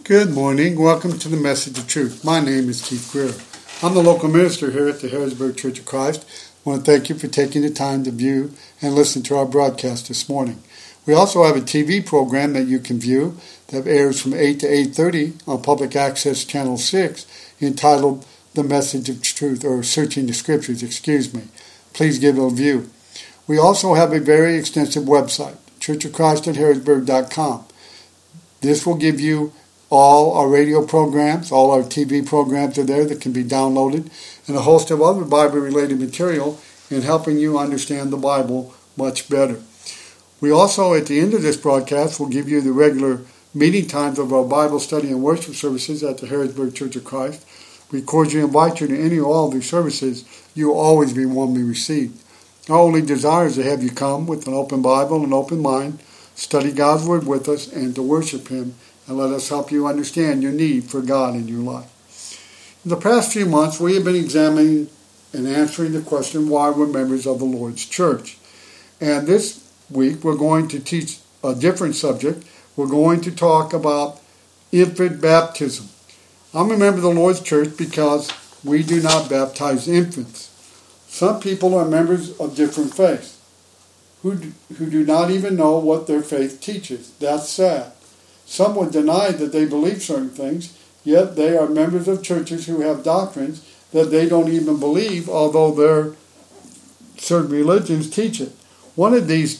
Good morning. Welcome to the Message of Truth. My name is Keith Greer. I'm the local minister here at the Harrisburg Church of Christ. I want to thank you for taking the time to view and listen to our broadcast this morning. We also have a TV program that you can view that airs from 8 to 8:30 on Public Access Channel 6 entitled The Message of Truth, or Searching the Scriptures, Please give it a view. We also have a very extensive website, churchofchrist@harrisburg.com. This will give you all our radio programs, all our TV programs are there that can be downloaded, and a host of other Bible-related material in helping you understand the Bible much better. We also, at the end of this broadcast, will give you the regular meeting times of our Bible study and worship services at the Harrisburg Church of Christ. We cordially invite you to any or all of these services. You will always be warmly received. Our only desire is to have you come with an open Bible and an open mind, study God's Word with us, and to worship Him, and let us help you understand your need for God in your life. In the past few months, we have been examining and answering the question, why we're members of the Lord's Church. And this week, we're going to teach a different subject. We're going to talk about infant baptism. I'm a member of the Lord's Church because we do not baptize infants. Some people are members of different faiths who do not even know what their faith teaches. That's sad. Some would deny that they believe certain things, yet they are members of churches who have doctrines that they don't even believe, although their certain religions teach it. One of these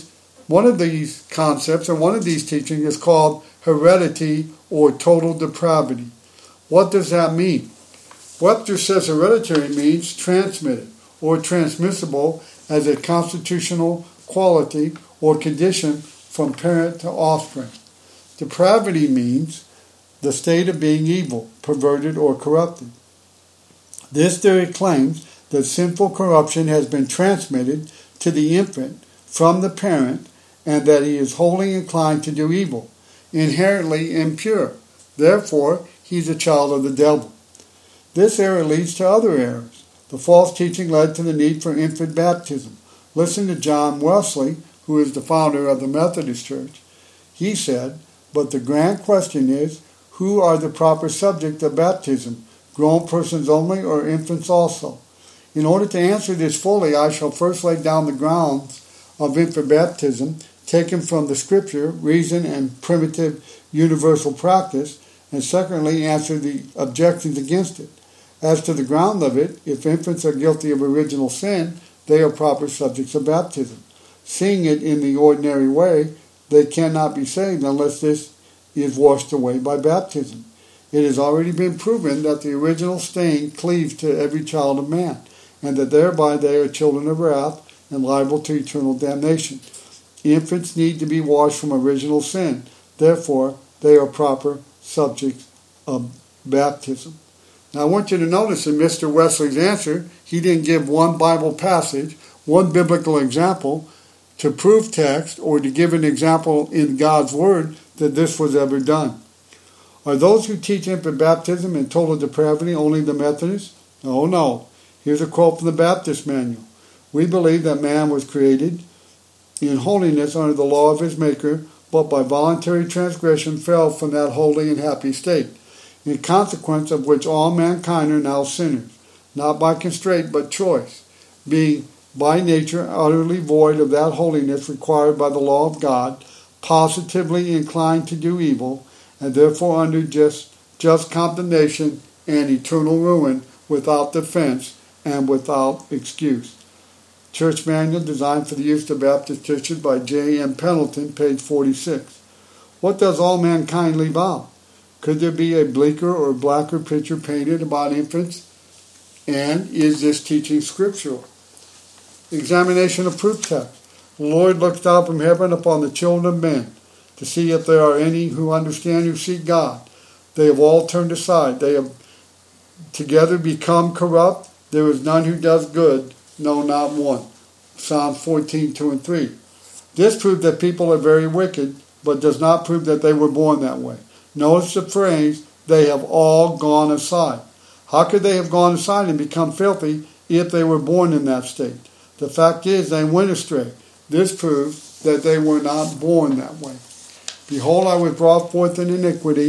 concepts, and one of these teachings is called heredity or total depravity. What does that mean? Webster says hereditary means transmitted or transmissible as a constitutional quality or condition from parent to offspring. Depravity means the state of being evil, perverted, or corrupted. This theory claims that sinful corruption has been transmitted to the infant from the parent and that he is wholly inclined to do evil, inherently impure. Therefore, he's a child of the devil. This error leads to other errors. The false teaching led to the need for infant baptism. Listen to John Wesley, who is the founder of the Methodist Church. He said, "But the grand question is, who are the proper subject of baptism, grown persons only or infants also?" In order to answer this fully, I shall first lay down the grounds of infant baptism, taken from the Scripture, reason, and primitive universal practice, and secondly, answer the objections against it. As to the ground of it, if infants are guilty of original sin, they are proper subjects of baptism. Seeing it in the ordinary way, they cannot be saved unless this is washed away by baptism. It has already been proven that the original stain cleaves to every child of man, and that thereby they are children of wrath and liable to eternal damnation. Infants need to be washed from original sin. Therefore, they are proper subjects of baptism. Now, I want you to notice in Mr. Wesley's answer, he didn't give one Bible passage, one biblical example, to prove text or to give an example in God's Word that this was ever done. Are those who teach infant baptism and total depravity only the Methodists? Oh no. Here's a quote from the Baptist Manual. "We believe that man was created in holiness under the law of his Maker, but by voluntary transgression fell from that holy and happy state, in consequence of which all mankind are now sinners, not by constraint but choice, being by nature utterly void of that holiness required by the law of God, positively inclined to do evil, and therefore under just condemnation and eternal ruin, without defense and without excuse." Church Manual designed for the use of Baptist churches by J. M. Pendleton, page 46. What does all mankind leave out? Could there be a bleaker or blacker picture painted about infants? And is this teaching scriptural? Examination of proof text. The Lord looks down from heaven upon the children of men to see if there are any who understand, who seek God. They have all turned aside. They have together become corrupt. There is none who does good, no, not one. Psalm 14, 2 and 3. This proves that people are very wicked, but does not prove that they were born that way. Notice the phrase, "they have all gone aside." How could they have gone aside and become filthy if they were born in that state? The fact is, they went astray. This proves that they were not born that way. Behold, I was brought forth in iniquity,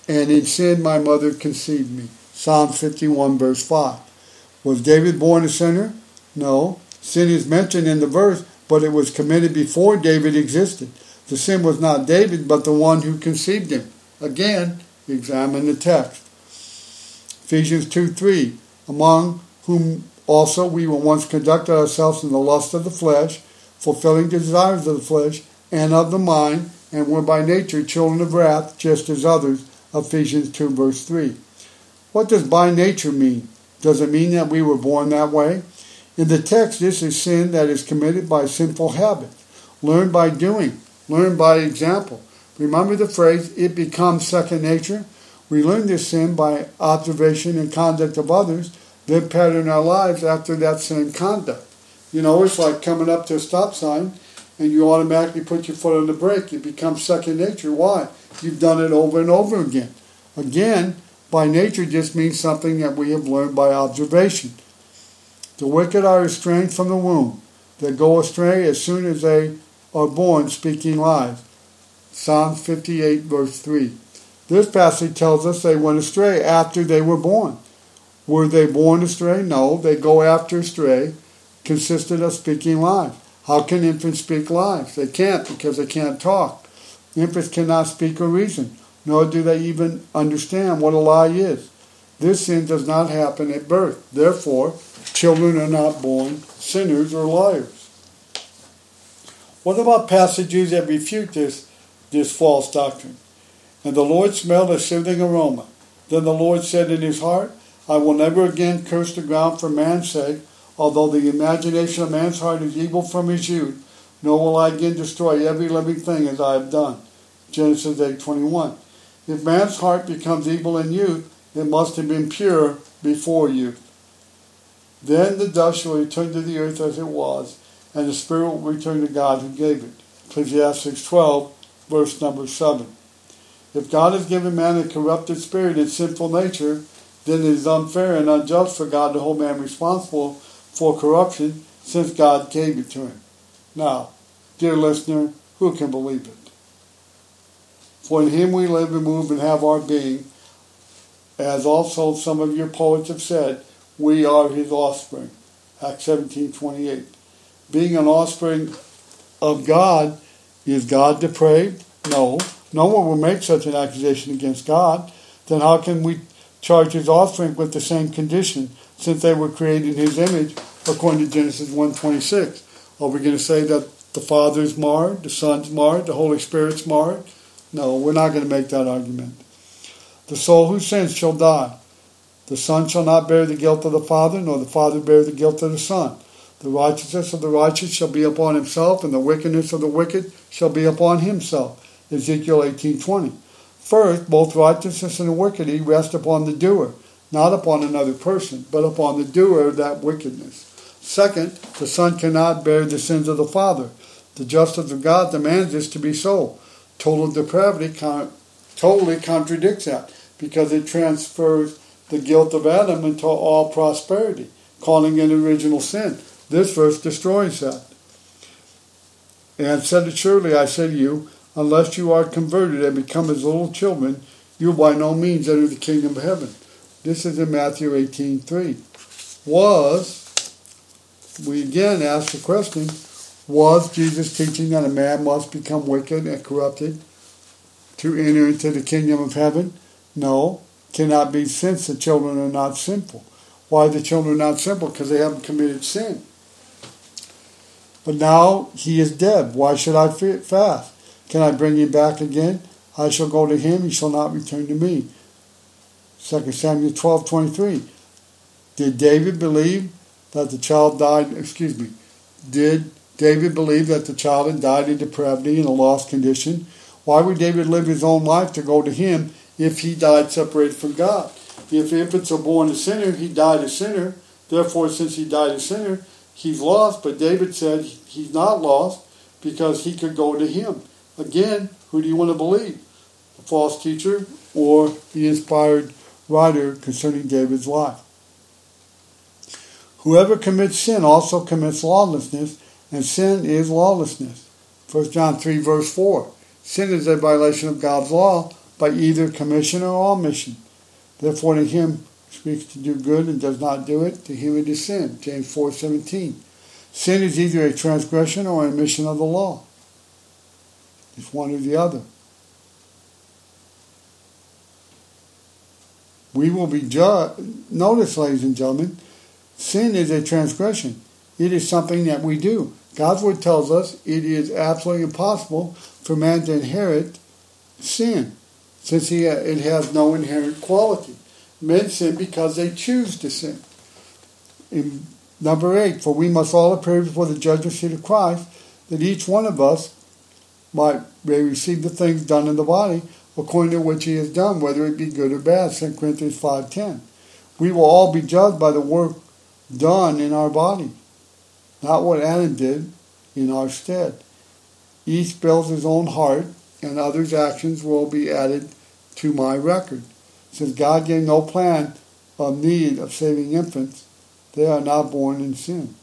and in sin my mother conceived me. Psalm 51 verse 5. Was David born a sinner? No. Sin is mentioned in the verse, but it was committed before David existed. The sin was not David, but the one who conceived him. Again, examine the text. Ephesians 2:3, among whom also we were once conducted ourselves in the lust of the flesh, fulfilling the desires of the flesh and of the mind, and were by nature children of wrath, just as others. Ephesians 2 verse 3. What does by nature mean? Does it mean that we were born that way? In the text, this is sin that is committed by sinful habits, learned by doing, learned by example. Remember the phrase, it becomes second nature? We learn this sin by observation and conduct of others, then pattern our lives after that same conduct. You know, it's like coming up to a stop sign and you automatically put your foot on the brake. It becomes second nature. Why? You've done it over and over again. Again, by nature just means something that we have learned by observation. The wicked are estranged from the womb. They go astray as soon as they are born, speaking lies. Psalm 58 verse 3. This passage tells us they went astray after they were born. Were they born astray? No, they go after astray, consisted of speaking lies. How can infants speak lies? They can't, because they can't talk. Infants cannot speak or reason, nor do they even understand what a lie is. This sin does not happen at birth. Therefore, children are not born sinners or liars. What about passages that refute this false doctrine? And the Lord smelled a soothing aroma. Then the Lord said in his heart, I will never again curse the ground for man's sake, although the imagination of man's heart is evil from his youth, nor will I again destroy every living thing as I have done. Genesis 8:21. If man's heart becomes evil in youth, it must have been pure before youth. Then the dust shall return to the earth as it was, and the spirit will return to God who gave it. Ecclesiastes 12, verse number 7. If God has given man a corrupted spirit and sinful nature, then it is unfair and unjust for God to hold man responsible for corruption, since God gave it to him. Now, dear listener, who can believe it? For in him we live and move and have our being, as also some of your poets have said, we are his offspring. Acts 17:28. Being an offspring of God, is God depraved? No. No one will make such an accusation against God. Then how can we charge his offspring with the same condition, since they were created in his image, according to Genesis 1:26? Are we going to say that the Father's marred, the Son's marred, the Holy Spirit's marred? No, we're not going to make that argument. The soul who sins shall die. The Son shall not bear the guilt of the Father, nor the Father bear the guilt of the Son. The righteousness of the righteous shall be upon himself, and the wickedness of the wicked shall be upon himself. Ezekiel 18:20. First, both righteousness and iniquity rest upon the doer, not upon another person, but upon the doer of that wickedness. Second, the Son cannot bear the sins of the Father. The justice of God demands this to be so. Total depravity totally contradicts that, because it transfers the guilt of Adam into all prosperity, calling it original sin. This verse destroys that. And said it surely, I say to you, unless you are converted and become as little children, you will by no means enter the kingdom of heaven. This is in Matthew 18:3. We again ask the question, was Jesus teaching that a man must become wicked and corrupted to enter into the kingdom of heaven? No, cannot be, since the children are not sinful. Why are the children not sinful? Because they haven't committed sin. But now he is dead. Why should I fast? Can I bring him back again? I shall go to him, he shall not return to me. 2 Samuel 12:23. Did David believe that the child died, did David believe that the child had died in depravity in a lost condition? Why would David live his own life to go to him if he died separated from God? If infants are born a sinner, he died a sinner. Therefore, since he died a sinner, he's lost. But David said he's not lost because he could go to him. Again, who do you want to believe? The false teacher or the inspired writer concerning David's life? Whoever commits sin also commits lawlessness, and sin is lawlessness. 1 John 3 verse 4. Sin is a violation of God's law, by either commission or omission. Therefore to him speaks to do good and does not do it, to him it is sin. James 4:17. Sin is either a transgression or an omission of the law. It's one or the other. We will be judged. Notice, ladies and gentlemen, sin is a transgression. It is something that we do. God's word tells us it is absolutely impossible for man to inherit sin, since it has no inherent quality. Men sin because they choose to sin. In number 8, for we must all appear before the judgment seat of Christ, that each one of us may receive the things done in the body according to which he has done, whether it be good or bad. 2 Corinthians 5:10. We will all be judged by the work done in our body, not what Adam did in our stead. Each bears his own heart, and others' actions will be added to my record. Since God gave no plan of need of saving infants, they are not born in sin.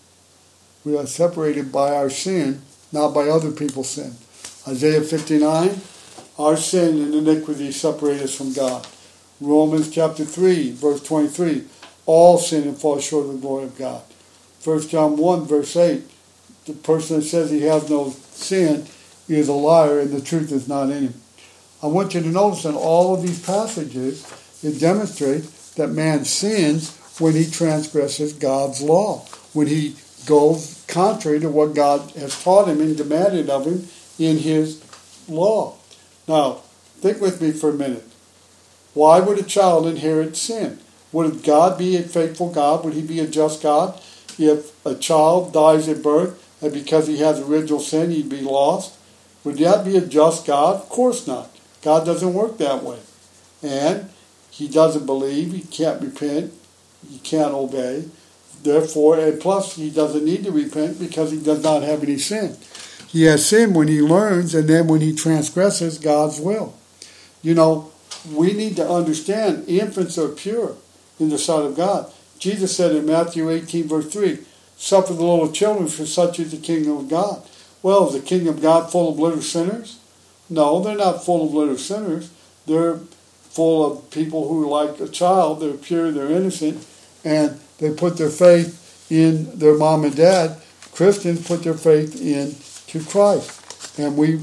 We are separated by our sin, not by other people's sin. Isaiah 59, our sin and iniquity separate us from God. Romans chapter 3, verse 23, all sin and fall short of the glory of God. 1 John 1, verse 8, the person that says he has no sin is a liar and the truth is not in him. I want you to notice in all of these passages, it demonstrates that man sins when he transgresses God's law, when he goes contrary to what God has taught him and demanded of him in his law. Now, think with me for a minute. Why would a child inherit sin? Would God be a faithful God? Would he be a just God? If a child dies at birth and because he has original sin, he'd be lost? Would that be a just God? Of course not. God doesn't work that way. And he doesn't believe, he can't repent, he can't obey. Therefore, and plus he doesn't need to repent because he does not have any sin. He has sin when he learns and then when he transgresses God's will. You know, we need to understand infants are pure in the sight of God. Jesus said in Matthew 18, verse 3, suffer the little children, for such is the kingdom of God. Well, is the kingdom of God full of little sinners? No, they're not full of little sinners. They're full of people who are like a child. They're pure, they're innocent, and they put their faith in their mom and dad. Christians put their faith in to Christ, and we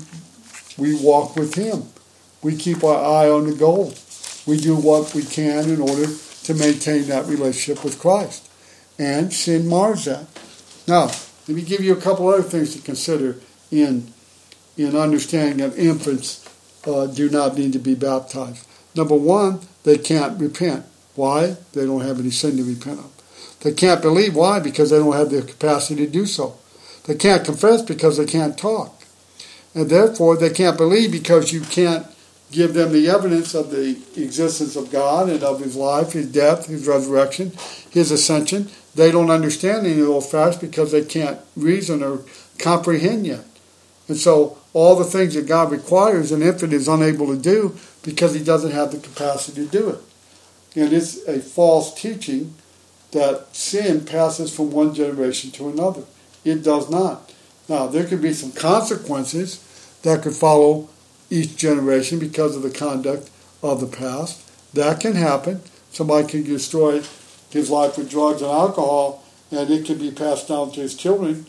walk with him. We keep our eye on the goal. We do what we can in order to maintain that relationship with Christ, and sin mars that. Now, let me give you a couple other things to consider in understanding that infants do not need to be baptized. Number one, they can't repent. Why? They don't have any sin to repent of. They can't believe. Why? Because they don't have the capacity to do so. They can't confess because they can't talk. And therefore, they can't believe because you can't give them the evidence of the existence of God and of his life, his death, his resurrection, his ascension. They don't understand any of those facts because they can't reason or comprehend yet. And so all the things that God requires, an infant is unable to do because he doesn't have the capacity to do it. And it's a false teaching that sin passes from one generation to another. It does not. Now, there could be some consequences that could follow each generation because of the conduct of the past. That can happen. Somebody can destroy his life with drugs and alcohol, and it can be passed down to his children.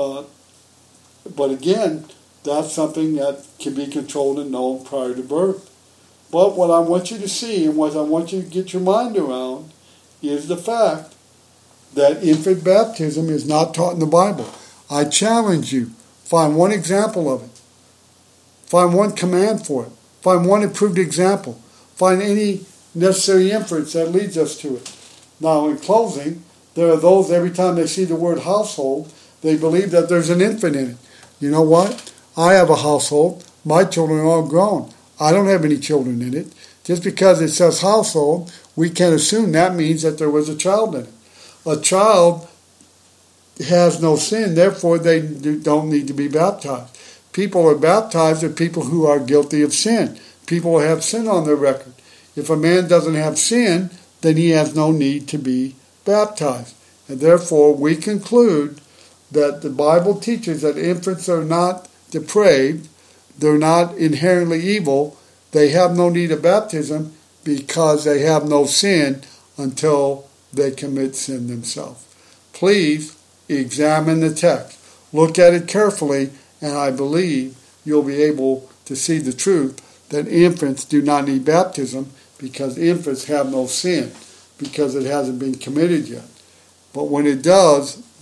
But again, that's something that can be controlled and known prior to birth. But what I want you to see and what I want you to get your mind around is the fact that infant baptism is not taught in the Bible. I challenge you, find one example of it. Find one command for it. Find one approved example. Find any necessary inference that leads us to it. Now, in closing, there are those, every time they see the word household, they believe that there's an infant in it. You know what? I have a household. My children are all grown. I don't have any children in it. Just because it says household, we can assume that means that there was a child in it. A child has no sin, therefore they don't need to be baptized. People are baptized are people who are guilty of sin. People who have sin on their record. If a man doesn't have sin, then he has no need to be baptized. And therefore, we conclude that the Bible teaches that infants are not depraved, they're not inherently evil, they have no need of baptism because they have no sin until they commit sin themselves. Please examine the text. Look at it carefully, and I believe you'll be able to see the truth that infants do not need baptism because infants have no sin, because it hasn't been committed yet. But when it does,